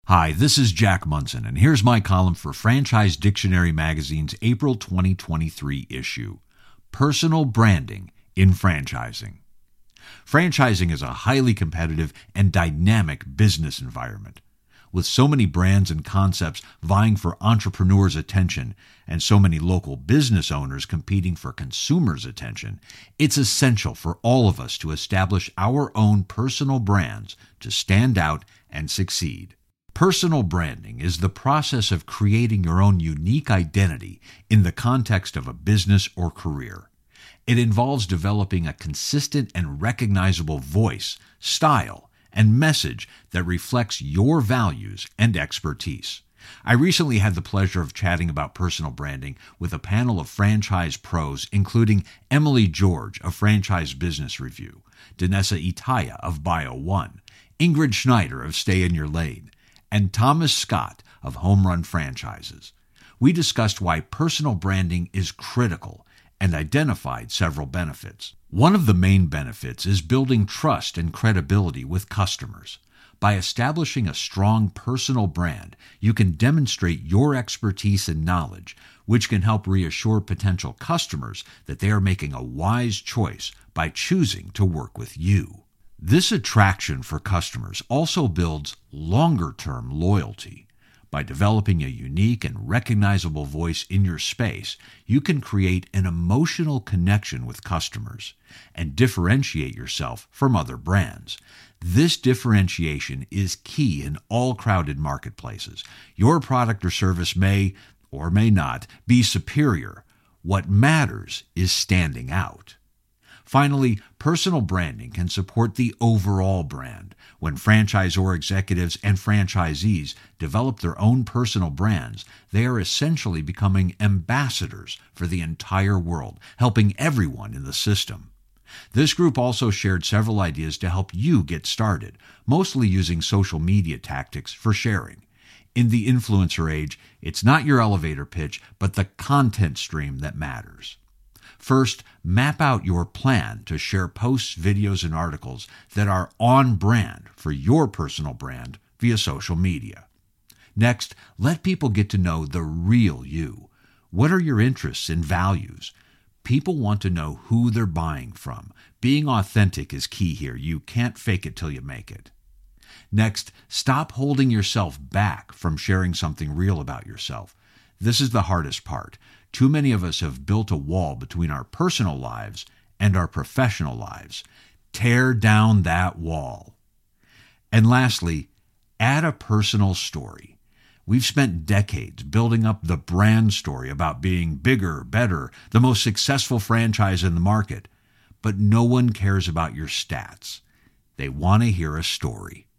Hi, this is Jack Munson, and here's my column for Franchise Dictionary Magazine's April 2023 issue, Personal Branding in Franchising. Franchising is a highly competitive and dynamic business environment. With so many brands and concepts vying for entrepreneurs' attention and so many local business owners competing for consumers' attention, it's essential for all of us to establish our own personal brands to stand out and succeed. Personal branding is the process of creating your own unique identity in the context of a business or career. It involves developing a consistent and recognizable voice, style, and message that reflects your values and expertise. I recently had the pleasure of chatting about personal branding with a panel of franchise pros, including Emily George of Franchise Business Review, Danessa Itaya of Bio One, Ingrid Schneider of Stay in Your Lane, and Thomas Scott of Home Run Franchises. We discussed why personal branding is critical and identified several benefits. One of the main benefits is building trust and credibility with customers. By establishing a strong personal brand, you can demonstrate your expertise and knowledge, which can help reassure potential customers that they are making a wise choice by choosing to work with you. This attraction for customers also builds longer-term loyalty. By developing a unique and recognizable voice in your space, you can create an emotional connection with customers and differentiate yourself from other brands. This differentiation is key in all crowded marketplaces. Your product or service may, or may not, be superior. What matters is standing out. Finally, personal branding can support the overall brand. When franchisor executives and franchisees develop their own personal brands, they are essentially becoming ambassadors for the entire world, helping everyone in the system. This group also shared several ideas to help you get started, mostly using social media tactics for sharing. In the influencer age, it's not your elevator pitch, but the content stream that matters. First, map out your plan to share posts, videos, and articles that are on brand for your personal brand via social media. Next, let people get to know the real you. What are your interests and values? People want to know who they're buying from. Being authentic is key here. You can't fake it till you make it. Next, stop holding yourself back from sharing something real about yourself. This is the hardest part. Too many of us have built a wall between our personal lives and our professional lives. Tear down that wall. And lastly, add a personal story. We've spent decades building up the brand story about being bigger, better, the most successful franchise in the market. But no one cares about your stats. They want to hear a story.